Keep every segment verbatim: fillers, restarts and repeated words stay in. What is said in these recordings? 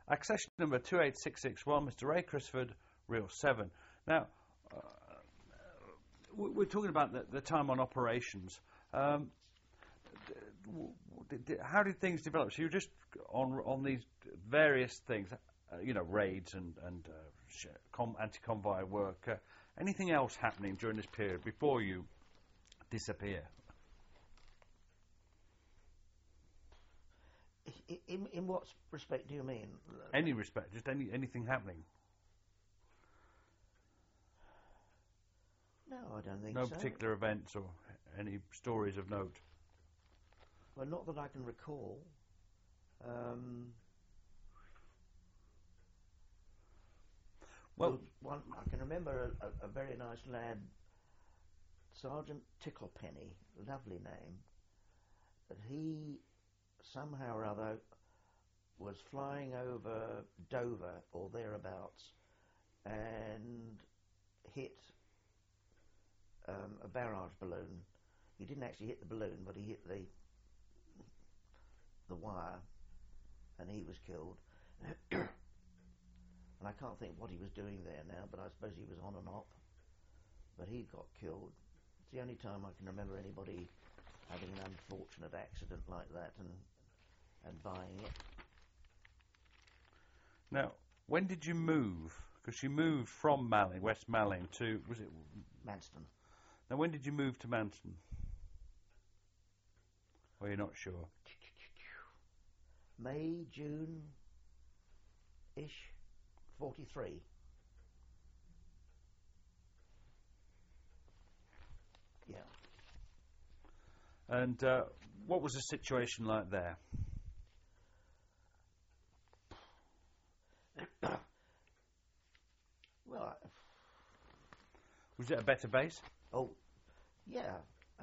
Accession number two eight six six one, Mister Ray Crisford, Reel seven. Now, uh, we're talking about the, the time on operations. Um, d- d- how did things develop? So you're just on on these various things, uh, you know, raids and, and uh, com- anti-convoy work. Uh, anything else happening during this period before you disappear? In, in what respect do you mean? Any respect, just any anything happening. No, I don't think no so. No particular events or any stories of note? Well, not that I can recall. Um, well, one, I can remember a, a, a very nice lad, Sergeant Ticklepenny, lovely name, that he somehow or other was flying over Dover or thereabouts and hit um, a barrage balloon. He didn't actually hit the balloon, but he hit the the wire, and he was killed. And I can't think what he was doing there now, but I suppose he was on and off. But he got killed. It's the only time I can remember anybody having an unfortunate accident like that and and buying it. Now, when did you move? Because you moved from Malling, West Malling, to, was it? Manston. Now, when did you move to Manston? Or you're not sure? May, June-ish, forty-three. Yeah. And uh, what was the situation like there? Well, I, was it a better base? Oh, yeah. Uh,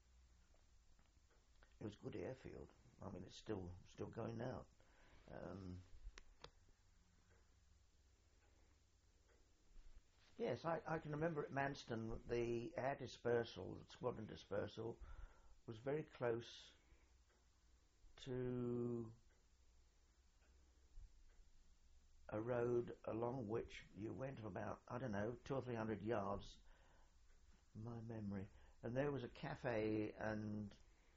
it was a good airfield. I mean, it's still still going now. Um, yes, I, I can remember at Manston the air dispersal, the squadron dispersal, was very close to a road along which you went about, I don't know, two or three hundred yards, my memory, and there was a cafe and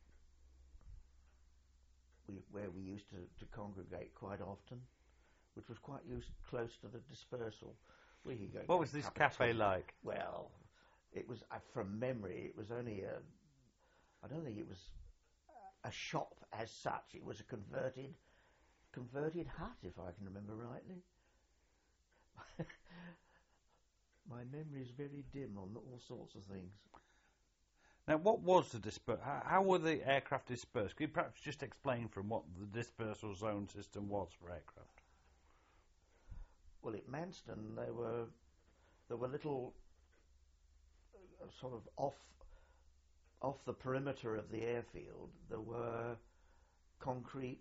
we, where we used to, to congregate quite often, which was quite used, close to the dispersal. We could go what was this cafe like? Well, it was, uh, from memory, it was only a, I don't think it was a shop as such. It was a converted converted hut, if I can remember rightly. My memory is very dim on all sorts of things. Now, what was the disper? How, how were the aircraft dispersed? Could you perhaps just explain from what the dispersal zone system was for aircraft? Well, at Manston, there were there were little uh, sort of off off the perimeter of the airfield. There were concrete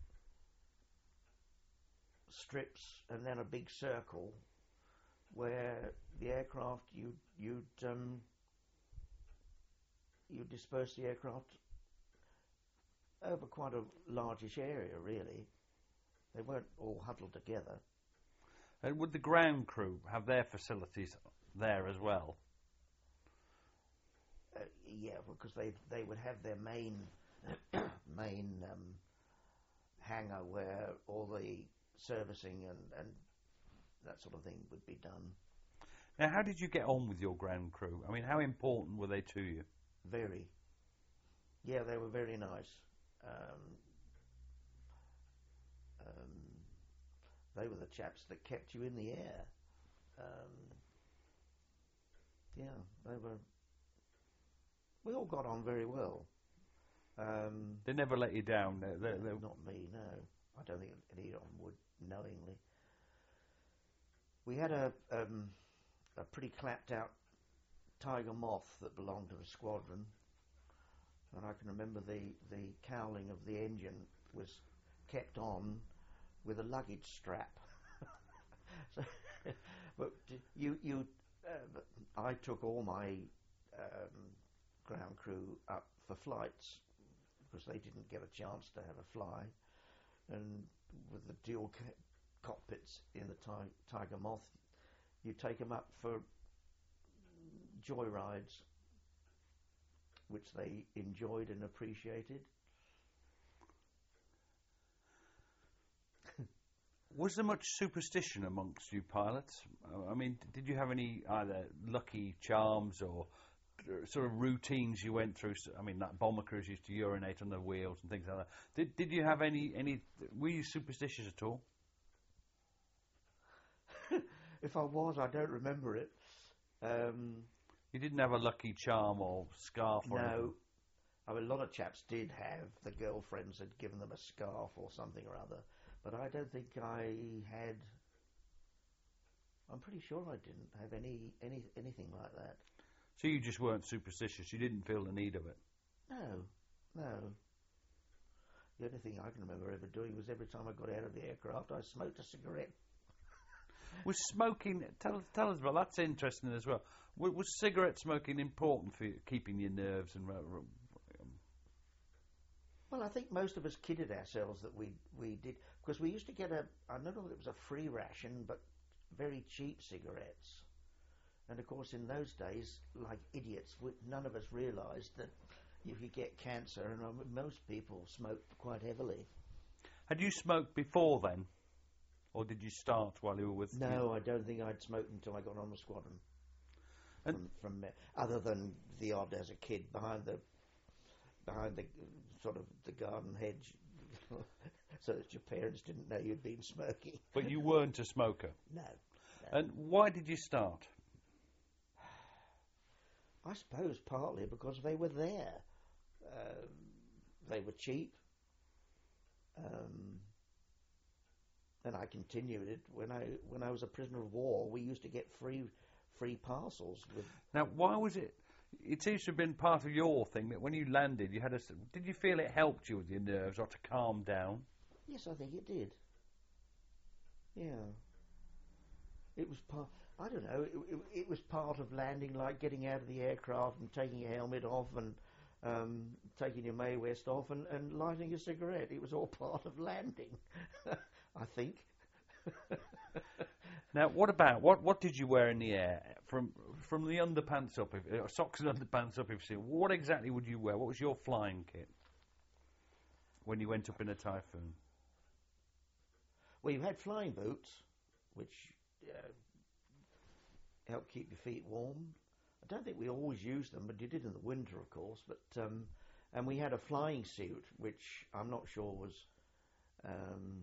strips and then a big circle where the aircraft you you'd um, you disperse the aircraft over quite a largish area, really. They weren't all huddled together. And would the ground crew have their facilities there as well? Uh, yeah, because they they would have their main main um, hangar where all the servicing and, and that sort of thing would be done. Now, how did you get on with your ground crew? I mean, how important were they to you? Very. Yeah, they were very nice. Um, um, they were the chaps that kept you in the air. Um, yeah, they were. We all got on very well. Um, they never let you down. They, they, they not me, no. I don't think any of them would knowingly. We had a um, a pretty clapped out Tiger Moth that belonged to the squadron, and I can remember the the cowling of the engine was kept on with a luggage strap. So, but you you uh, I took all my um, ground crew up for flights because they didn't get a chance to have a fly, and with the dual ca- cockpits in the ti- Tiger Moth. You take them up for joy rides, which they enjoyed and appreciated. Was there much superstition amongst you pilots? Uh, I mean, did you have any either lucky charms or uh, sort of routines you went through? I mean, that bomber crews used to urinate on their wheels and things like that. Did did you have any any? Were you superstitious at all? If I was, I don't remember it. Um, You didn't have a lucky charm or scarf or anything? no, I mean, a lot of chaps did have. The girlfriends had given them a scarf or something or other. But I don't think I had. I'm pretty sure I didn't have any, any anything like that. So you just weren't superstitious. You didn't feel the need of it. No, no. The only thing I can remember ever doing was every time I got out of the aircraft, I smoked a cigarette. Was smoking? Tell tell us about that's interesting as well. Was, was cigarette smoking important for you, keeping your nerves and? Um, Well, I think most of us kidded ourselves that we we did, because we used to get a, I don't know if it was a free ration, but very cheap cigarettes. And of course, in those days, like idiots, we, none of us realised that you could get cancer, and um, most people smoked quite heavily. Had you smoked before then, or did you start while you were with? No, you? I don't think I'd smoked until I got on the squadron. And From, from other than the odd as a kid behind the behind the sort of the garden hedge, so that your parents didn't know you'd been smoking. But you weren't a smoker. No. no. And why did you start? I suppose partly because they were there. Um, they were cheap. Um, and I continued it when I when I was a prisoner of war. We used to get free free parcels with. Now, why was it? It seems to have been part of your thing that when you landed, you had a. Did you feel it helped you with your nerves or to calm down? Yes, I think it did. Yeah. It was part. I don't know. It, it, it was part of landing, like getting out of the aircraft and taking your helmet off and um, taking your Mae West off and, and lighting a cigarette. It was all part of landing, I think. Now, what about what? What did you wear in the air from from the underpants up? If, uh, socks and underpants up. If you see, what exactly would you wear? What was your flying kit when you went up in a Typhoon? Well, you had flying boots, which uh, help keep your feet warm. I don't think we always used them, but you did in the winter, of course. But um, and we had a flying suit, which I'm not sure was. Um,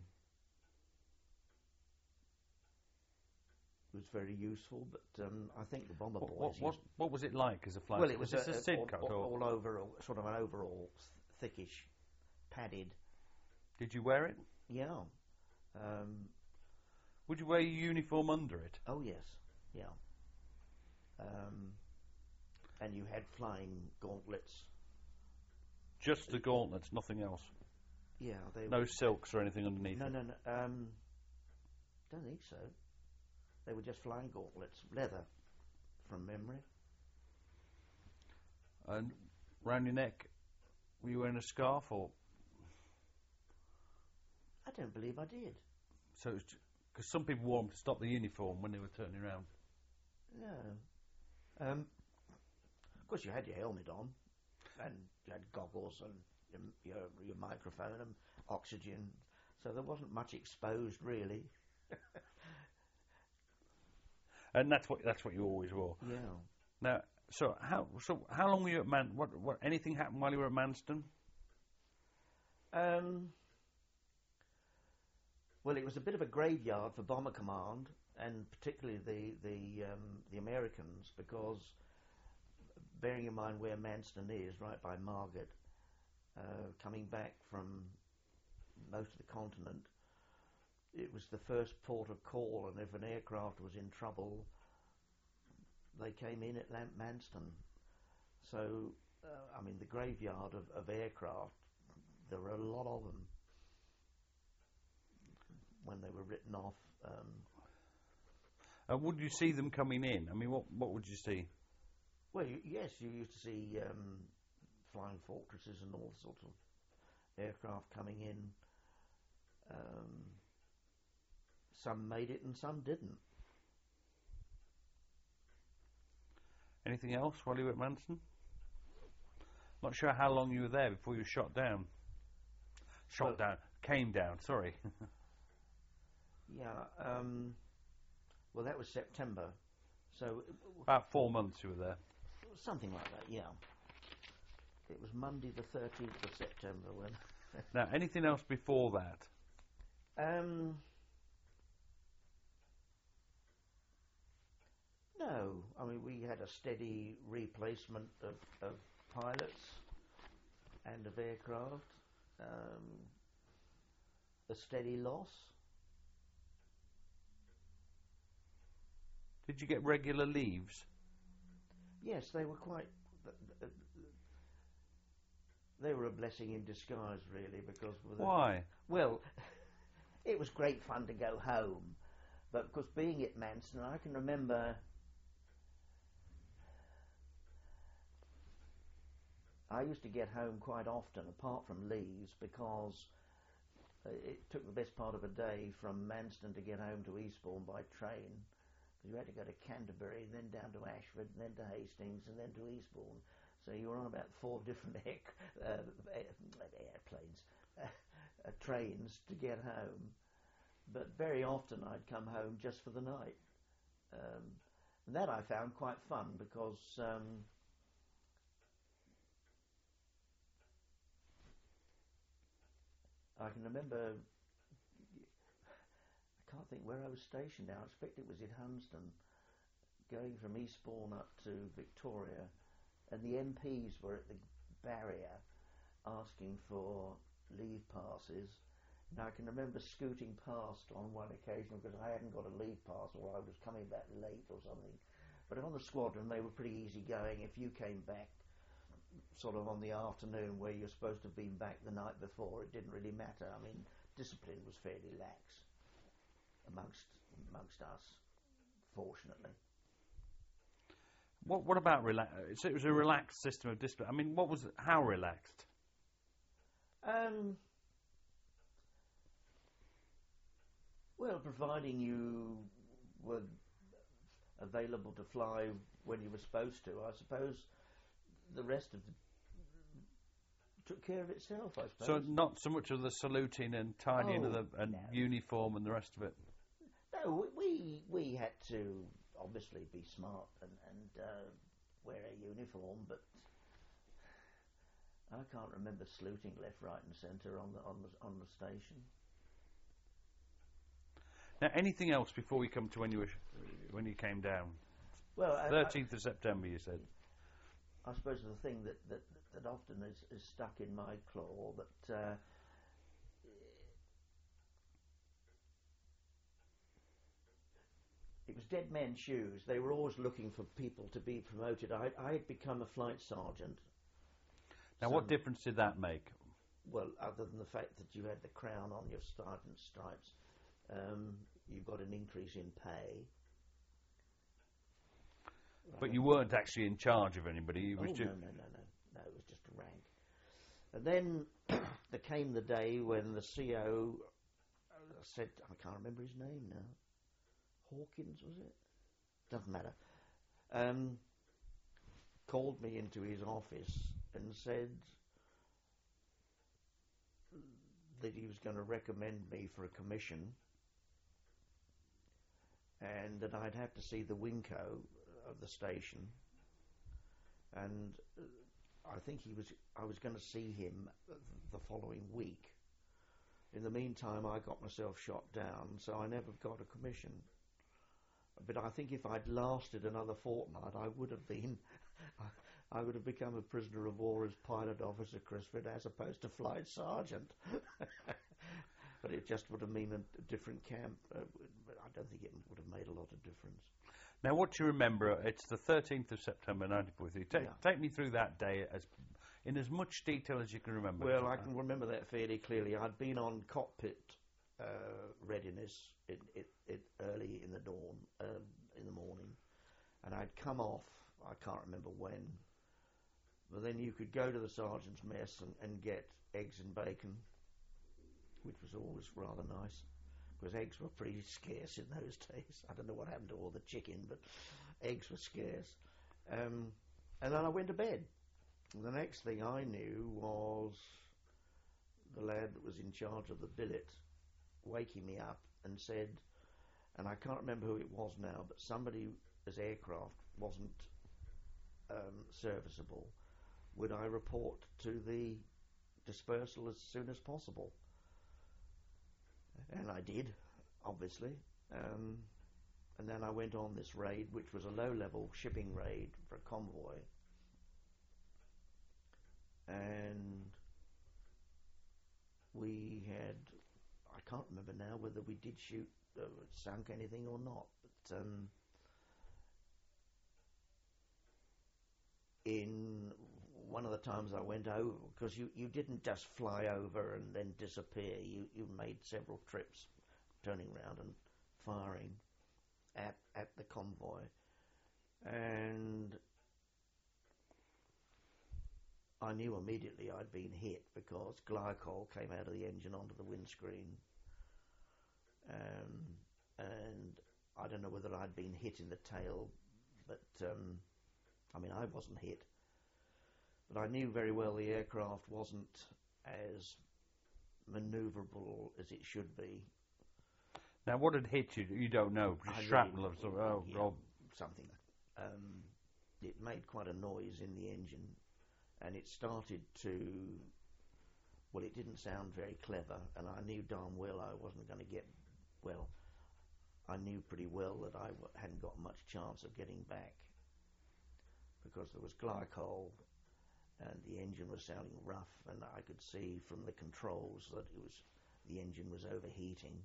was very useful, but um, I think the bomber What, boys. what, what, used, what was it like as a flying? well, it was, was this a, a SID all, coat, all, or all over, sort of an overall, thickish, padded. did you wear it? Yeah. Um, Would you wear your uniform under it? oh yes. Yeah. Um, and you had flying gauntlets. Just the gauntlets, nothing else. Yeah. They No were, silks or anything underneath. No, it. no, no. Um, don't think so. They were just flying gauntlets, leather, from memory. And round your neck, were you wearing a scarf or? I don't believe I did. So, because some people wore them to stop the uniform when they were turning around. No. Um, of course, you had your helmet on, and you had goggles and your, your, your microphone and oxygen, so there wasn't much exposed, really. And that's what that's what you always wore. Yeah. Now, so how so how long were you at Man? What what anything happened while you were at Manston? Um, well, it was a bit of a graveyard for Bomber Command, and particularly the the um, the Americans, because bearing in mind where Manston is, right by Margate, uh, coming back from most of the continent, it was the first port of call, and if an aircraft was in trouble, they came in at Lamp Manston. So, uh, I mean, the graveyard of, of aircraft, there were a lot of them when they were written off. Um, Uh, would you see them coming in? I mean, what what would you see? well, you, yes, you used to see um, flying fortresses and all sorts of aircraft coming in. Um, some made it and some didn't. Anything else while you were at Manston? Not sure how long you were there before you were shot down. Shot Well, down. Came down, sorry. Yeah, um, well, that was September, so About four months you were there. something like that, yeah. It was Monday the thirteenth of September when... Now, anything else before that? Um, no, I mean, we had a steady replacement of, of pilots and of aircraft, um, a steady loss. Did you get regular leaves? Yes, they were quite... They were a blessing in disguise, really, because... With Why? A, well, it was great fun to go home, but of course, being at Manston, I can remember... I used to get home quite often, apart from leaves, because it took the best part of a day from Manston to get home to Eastbourne by train. You had to go to Canterbury, then down to Ashford, then to Hastings, and then to Eastbourne. So you were on about four different air, uh, airplanes, uh, uh, trains to get home. But very often I'd come home just for the night. Um, and that I found quite fun because um, I can remember, I can't think where I was stationed now, I expect it was in Hunsdon, going from Eastbourne up to Victoria, and the M Ps were at the barrier asking for leave passes. Now I can remember scooting past on one occasion because I hadn't got a leave pass or I was coming back late or something. But on the squadron they were pretty easy going. If you came back sort of on the afternoon where you're supposed to have been back the night before, it didn't really matter. I mean, discipline was fairly lax amongst amongst us, fortunately. What What about relax? So it was a relaxed system of discipline. I mean, what was it, how relaxed? Um, well, providing you were available to fly when you were supposed to, I suppose the rest of the took care of itself, I suppose. So not so much of the saluting and tidying Oh, of the and no. uniform and the rest of it. No, we we had to obviously be smart and and uh, wear a uniform, but I can't remember saluting left, right, and centre on the on the on the station. Now, anything else before we come to when you were when you came down? Well, I- I- Thirteenth of September, you said. I suppose the thing that, that, that often is, is stuck in my claw, that uh, it was dead men's shoes. They were always looking for people to be promoted. I, I had become a flight sergeant. Now, So- what difference did that make? Well, other than the fact that you had the crown on your sergeant stripes, um, you got an increase in pay. But you weren't actually in charge of anybody. It was oh, just no, no, no, no. No, it was just a rank. And then there came the day when the C O said, I can't remember his name now. Hawkins, was it? Doesn't matter. Um, called me into his office and said that he was going to recommend me for a commission and that I'd have to see the Winco of the station, and uh, I think he was I was going to see him the following week. In the meantime, I got myself shot down, so I never got a commission. But I think if I'd lasted another fortnight, I would have been I would have become a prisoner of war as pilot officer Crisford as opposed to flight sergeant. But it just would have meant a different camp. Uh, but I don't think it would have made a lot of difference. Now, what do you remember? It's the thirteenth of September, nineteen forty-three. Take, Yeah. take me through that day as in as much detail as you can remember. Well, I can remember that fairly clearly. I'd been on cockpit uh, readiness in, in, in early in the dawn, um, in the morning, and I'd come off. I can't remember when, but then you could go to the sergeant's mess and, and get eggs and bacon, which was always rather nice, because eggs were pretty scarce in those days. I don't know what happened to all the chicken, but eggs were scarce. Um, and then I went to bed. And the next thing I knew was the lad that was in charge of the billet waking me up and said, and I can't remember who it was now, but somebody's aircraft wasn't um, serviceable. Would I report to the dispersal as soon as possible? And I did, obviously. Um, and then I went on this raid, which was a low-level shipping raid for a convoy. And we had, I can't remember now whether we did shoot, uh, sunk anything or not, but um, in one of the times I went over, because you, you didn't just fly over and then disappear, you, you made several trips turning around and firing at, at the convoy. And I knew immediately I'd been hit because glycol came out of the engine onto the windscreen. Um, and I don't know whether I'd been hit in the tail, but um, I mean, I wasn't hit. But I knew very well the aircraft wasn't as manoeuvrable as it should be. Now, what had hit you? You don't know. I Shrapnel really, of some, oh, yeah, oh. something. Um, it made quite a noise in the engine, and it started to. Well, it didn't sound very clever, and I knew darn well I wasn't going to get. Well, I knew pretty well that I w- hadn't got much chance of getting back because there was glycol, and the engine was sounding rough, and I could see from the controls that it was the engine was overheating.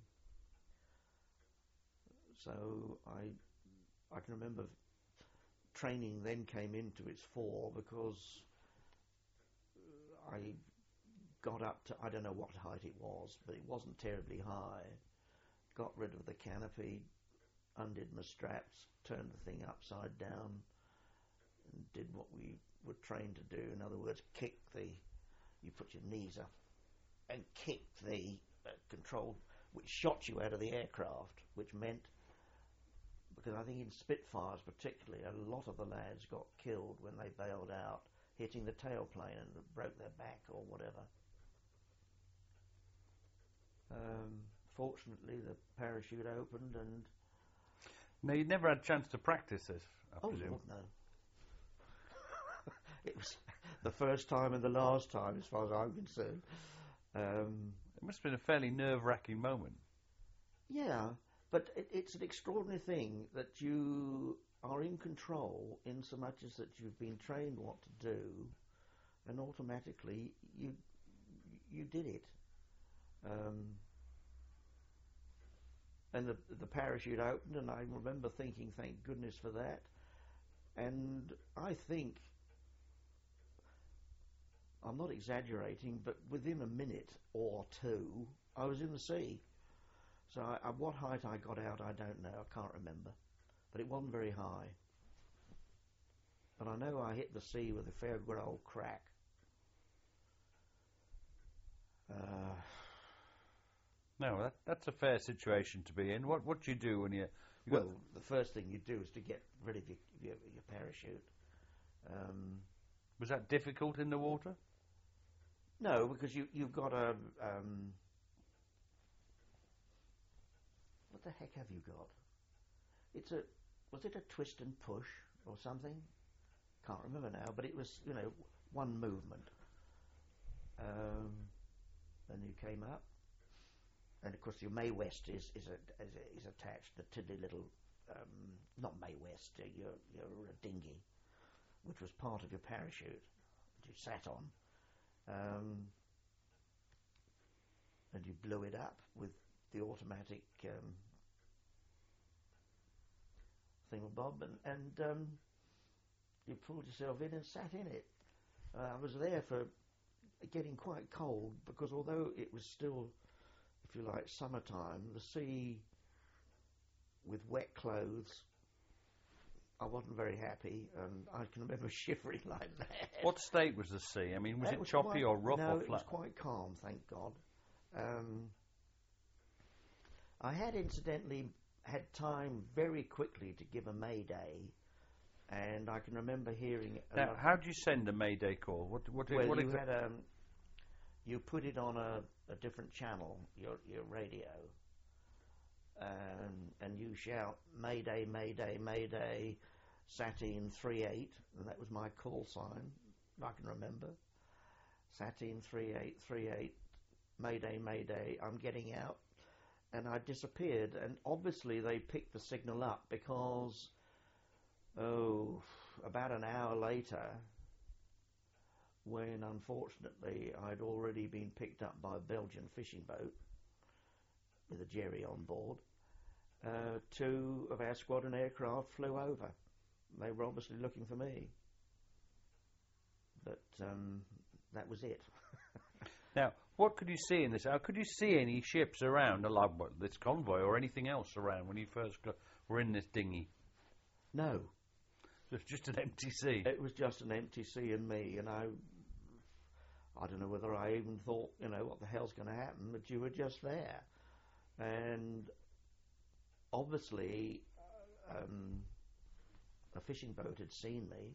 So I I can remember training then came into its fore because I got up to, I don't know what height it was, but it wasn't terribly high. Got rid of the canopy, undid my straps, turned the thing upside down, and did what we were trained to do. In other words, kick the, you put your knees up and kick the uh, control, which shot you out of the aircraft, which meant, because I think in Spitfires particularly, a lot of the lads got killed when they bailed out, hitting the tailplane and broke their back or whatever. Um, fortunately, the parachute opened and... No, you never had a chance to practice this, I oh, presume. Lord, no. It was the first time and the last time, as far as I'm concerned. Um, it must have been a fairly nerve-wracking moment. Yeah, but it, it's an extraordinary thing that you are in control in so much as that you've been trained what to do, and automatically you you did it. Um, and the the parachute opened, and I remember thinking, thank goodness for that. And I think, I'm not exaggerating, but within a minute or two, I was in the sea. So I, at what height I got out, I don't know. I can't remember. But it wasn't very high. But I know I hit the sea with a fair good old crack. Uh, no, that, that's a fair situation to be in. What what do you do when you... you well, the first thing you do is to get rid of your, your, your parachute. Um, was that difficult in the water? No, because you, you've got a... Um, what the heck have you got? It's a... Was it a twist and push or something? Can't remember now, but it was, you know, one movement. Um, then you came up. And of course your Mae West is is, a, is, a, is attached, the tiddly little, um, not Mae West, uh, your, your dinghy, which was part of your parachute that you sat on. Um, and you blew it up with the automatic um, thingamabob, and, and um, you pulled yourself in and sat in it. Uh, I was there for getting quite cold, because although it was still, if you like, summertime, the sea with wet clothes, I wasn't very happy, and I can remember shivering like that. What state was the sea? I mean, was it it was choppy quite, or rough no, or flat? it was quite calm, thank God. Um, I had incidentally had time very quickly to give a Mayday, and I can remember hearing. A Now, lot- how do you send a Mayday call? What? What? well, what you exa- had um, you put it on a, a different channel, your your radio, and and you shout Mayday, Mayday, Mayday, Satin three eight, and that was my call sign. I can remember Satin three eight three eight, Mayday, Mayday. I'm getting out, and I disappeared. And obviously they picked the signal up because, oh, about an hour later, when unfortunately I'd already been picked up by a Belgian fishing boat with a Jerry on board, uh, two of our squadron aircraft flew over. They were obviously looking for me. But um, that was it. Now, what could you see in this? How could you see any ships around, like what, this convoy or anything else around when you first got, were in this dinghy? No. It was just an empty sea. It was just an empty sea and me, and I, I don't know whether I even thought, you know, what the hell's going to happen, but you were just there. And obviously, um, a fishing boat had seen me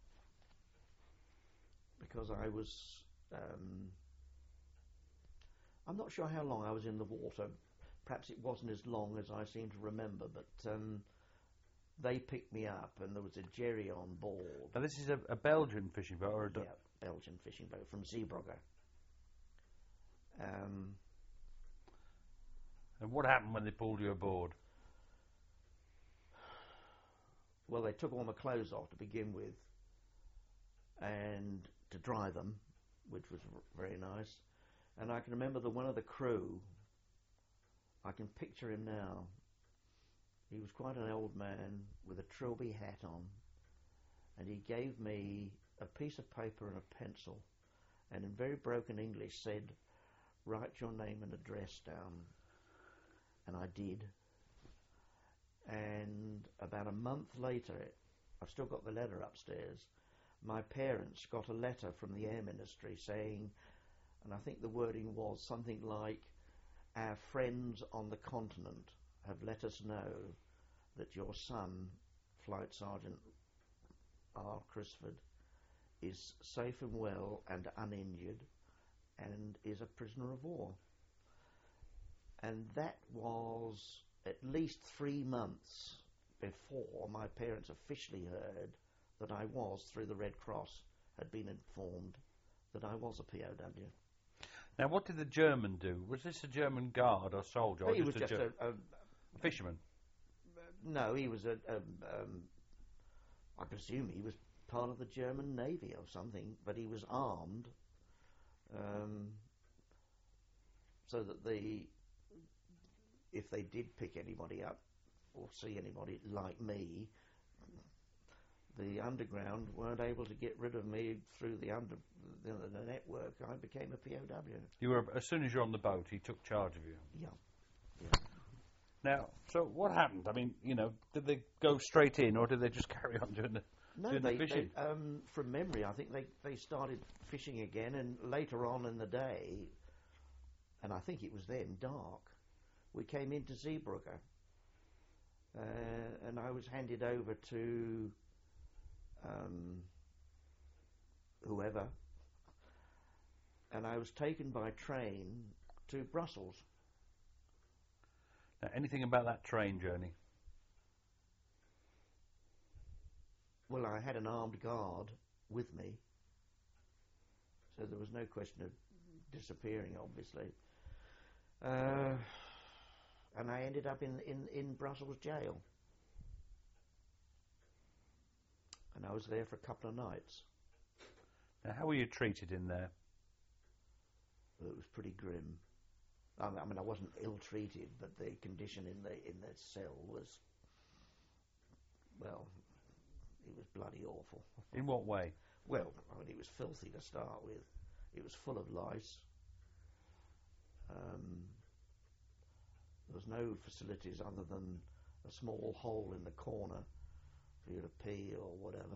because I was, um, I'm not sure how long I was in the water. Perhaps it wasn't as long as I seem to remember, but um, they picked me up and there was a Jerry on board. Now, this is a, a Belgian fishing boat, or a Yeah, Belgian fishing boat from Zeebrugge. Um, and what happened when they pulled you aboard? well, they took all my clothes off to begin with, and to dry them, which was r- very nice. And I can remember that one of the crew, I can picture him now. He was quite an old man with a trilby hat on, and he gave me a piece of paper and a pencil, and in very broken English said, "Write your name and address down." And I did. And about a month later, I've still got the letter upstairs, my parents got a letter from the Air Ministry saying, and I think the wording was something like, "Our friends on the continent have let us know that your son, Flight Sergeant R. Crisford, is safe and well and uninjured and is a prisoner of war." And that was at least three months before my parents officially heard that I was, through the Red Cross, had been informed that I was a P O W. Now, what did the German do? Was this a German guard or soldier? Or He was a just Ger- a, a fisherman. no. He was a. a um, I presume he was part of the German Navy or something, but he was armed, um, so that the if they did pick anybody up or see anybody like me, the underground weren't able to get rid of me through the under the, the network. I became a P O W. You were as soon as you're on the boat, he took charge of you. Yeah. Yeah. Now, so what happened? I mean, you know, did they go straight in, or did they just carry on doing the No, doing they, the fishing? they um, from memory, I think they, they started fishing again, and later on in the day, and I think it was then dark, we came into Zeebrugge, uh, and I was handed over to um, whoever, and I was taken by train to Brussels. Now, anything about that train journey? Well, I had an armed guard with me, so there was no question of disappearing, obviously. Uh, and I ended up in, in, in Brussels jail. And I was there for a couple of nights. Now, how were you treated in there? Well, it was pretty grim. I mean, I mean, I wasn't ill-treated, but the condition in the in the cell was, well, it was bloody awful. In what way? Well, I mean, it was filthy to start with. It was full of lice. Um, there was no facilities other than a small hole in the corner for you to pee or whatever.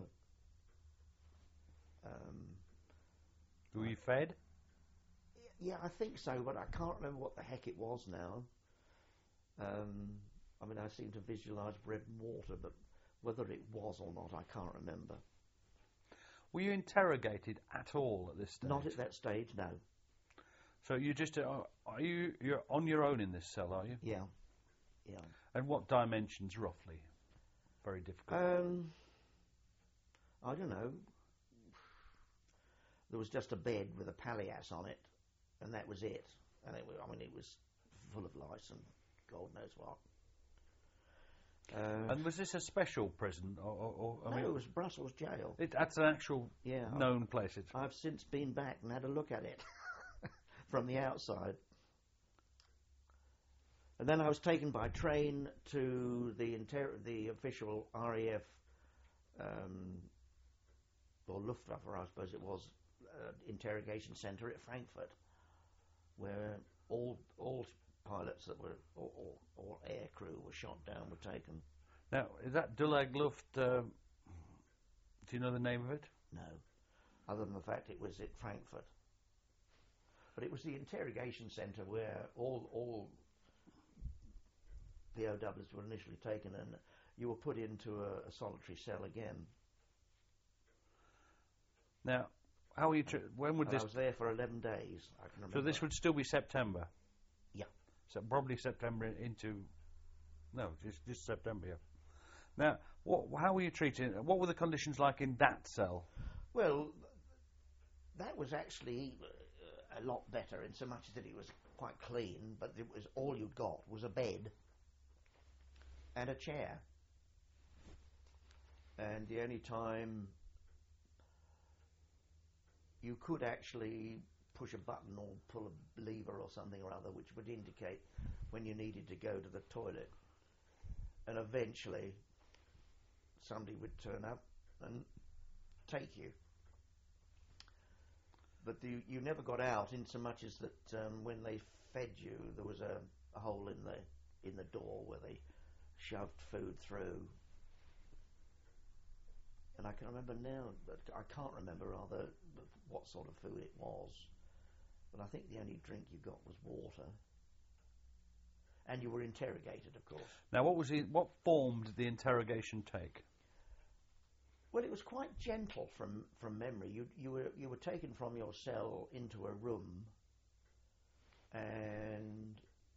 Um, Were you fed? yeah, I think so, but I can't remember what the heck it was now. Um, I mean, I seem to visualise bread and water, but whether it was or not, I can't remember. Were you interrogated at all at this stage? Not at that stage, no. So you just uh, are you you're on your own in this cell, are you? Yeah, yeah. And what dimensions roughly? Very difficult. Um, I don't know. There was just a bed with a palliasse on it, and that was it. And it was, I mean, it was full of lice and God knows what. Uh, and was this a special prison, or, or, or I no, mean, it was Brussels jail. It, that's an actual yeah, known place. It's I've since been back and had a look at it from the outside. And then I was taken by train to the inter- the official R A F, um, or Luftwaffe, I suppose it was, uh, interrogation centre at Frankfurt, where all all pilots that were, or, or, or air crew were shot down, were taken. Now, is that Dulag Luft, uh, do you know the name of it? No, other than the fact it was at Frankfurt. But it was the interrogation centre where all all P O Ws were initially taken, and you were put into a, a solitary cell again. Now, how were you? Tr- when would And this? I was there for eleven days. I can remember. So this would still be September. Yeah. So probably September into. No, just just September. Yeah. Now, what? How were you treated? What were the conditions like in that cell? Well, that was actually uh, a lot better in so much as that it was quite clean, but it was all you got was a bed and a chair. And the only time you could actually push a button or pull a lever or something or other which would indicate when you needed to go to the toilet. And eventually somebody would turn up and take you. But the, you never got out in so much as that um, when they fed you, there was a, a hole in the in the door where they shoved food through. And I can remember now, but I can't remember rather what sort of food it was. But I think the only drink you got was water. And you were interrogated, of course. Now, what was the, what form did the interrogation take? Well, it was quite gentle from, from memory. You you were you were taken from your cell into a room, and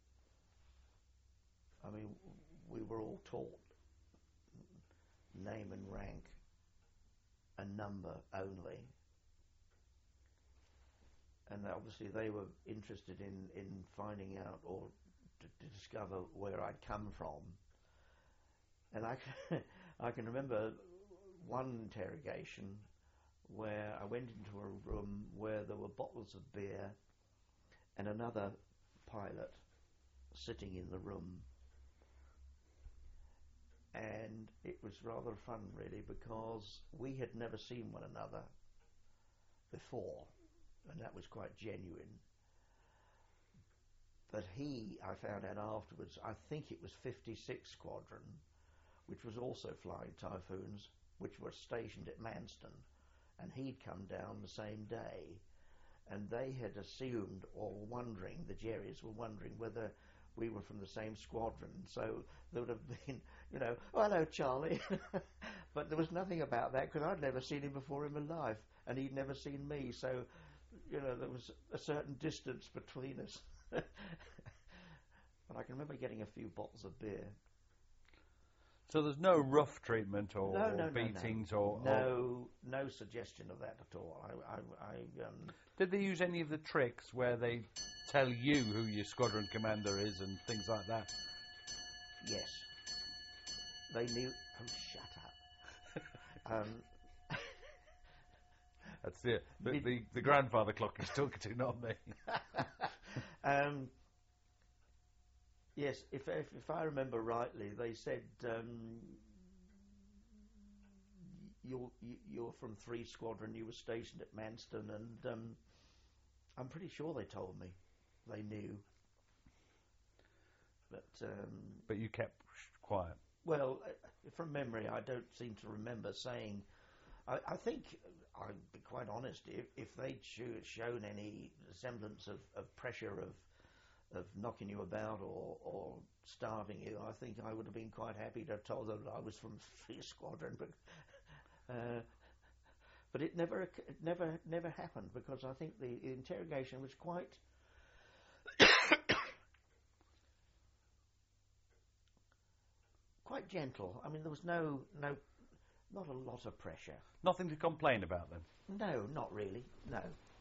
I mean we were all taught name and rank, a number only, and obviously they were interested in, in finding out or to, to discover where I'd come from. And I can, I can remember one interrogation where I went into a room where there were bottles of beer and another pilot sitting in the room. And it was rather fun, really, because we had never seen one another before, and that was quite genuine. But he, I found out afterwards, I think it was fifty-six Squadron, which was also flying Typhoons, which were stationed at Manston, and he'd come down the same day, and they had assumed or were wondering, the Jerrys were wondering whether we were from the same squadron. So there would have been, you know, oh, hello, Charlie. But there was nothing about that because I'd never seen him before in my life, and he'd never seen me. So, you know, there was a certain distance between us. But I can remember getting a few bottles of beer. So there's no rough treatment or, no, or no, beatings no, no. or, no, or no suggestion of that at all. I, I, I um, did they use any of the tricks where they tell you who your squadron commander is and things like that? Yes, they knew. Oh, shut up. um, That's it. The, the, the grandfather clock is talking to, not me. um, Yes, if, if if I remember rightly, they said um, you're you're from three Squadron. You were stationed at Manston, and um, I'm pretty sure they told me they knew. But um, but you kept quiet. Well, from memory, I don't seem to remember saying. I, I think I'd be quite honest. If if they'd show, shown any semblance of, of pressure of of knocking you about or, or starving you. I think I would have been quite happy to have told them I was from Free Squadron, but uh, but it never it never never happened because I think the interrogation was quite quite gentle. I mean, there was no no not a lot of pressure. Nothing to complain about then? No, not really. No.